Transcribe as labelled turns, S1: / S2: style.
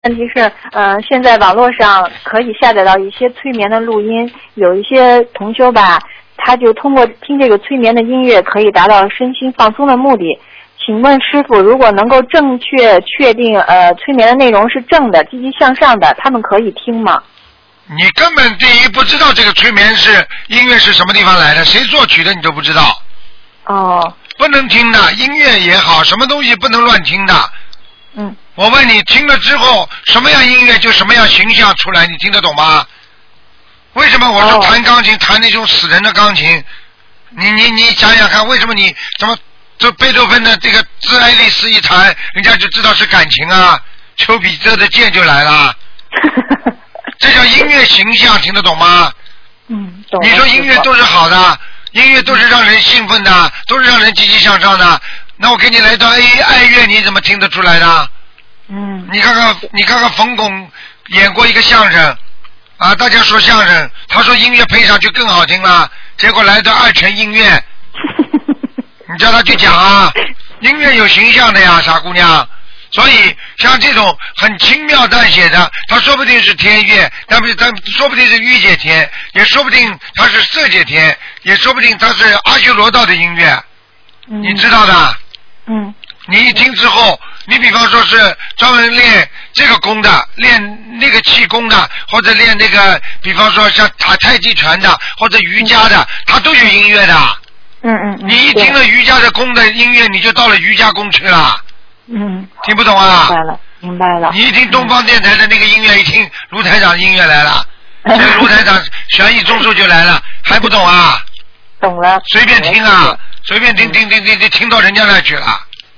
S1: 问题是，现在网络上可以下载到一些催眠的录音，有一些同修吧，他就通过听这个催眠的音乐，可以达到身心放松的目的。请问师傅，如果能够正确确定催眠的内容是正的、积极向上的，他们可以听吗？
S2: 你根本第一不知道这个催眠是音乐是什么地方来的，谁作曲的你都不知道。
S1: 哦。
S2: 不能听的，音乐也好，什么东西不能乱听的。
S1: 嗯。
S2: 我问你，听了之后什么样音乐就什么样形象出来，你听得懂吗？为什么我说弹钢琴弹那种死人的钢琴？你想想看，为什么你怎么这贝多芬的这个致爱丽丝一弹，人家就知道是感情啊？丘比特的箭就来了。这叫音乐形象，听得懂吗？
S1: 嗯，懂。
S2: 你说音乐都是好的，音乐都是让人兴奋的，都是让人积极向上的。那我给你来段爱乐，你怎么听得出来的？
S1: 嗯。
S2: 你看看冯巩演过一个相声啊，大家说相声，他说音乐配上去更好听了，结果来段二泉映月，你叫他去讲啊，音乐有形象的呀，傻姑娘。所以像这种很轻描淡写的，他说不定是天乐，他说不定是御姐天，也说不定他是色界天，也说不定他是阿修罗道的音乐，你知道的。
S1: 嗯。
S2: 你一听之后，你比方说是专门练这个功的，练那个气功的，或者练那个，比方说像打太极拳的，或者瑜伽的，它都有音乐的。
S1: 嗯。
S2: 你一听了瑜伽的功的音乐，你就到了瑜伽功去了。
S1: 嗯。
S2: 听不懂啊？
S1: 明白了。
S2: 你一听东方电台的那个音乐，一听卢台长音乐来了，所以卢台长悬疑综述就来了，还不懂啊？
S1: 懂了。
S2: 随便听啊，随便听到人家那去了。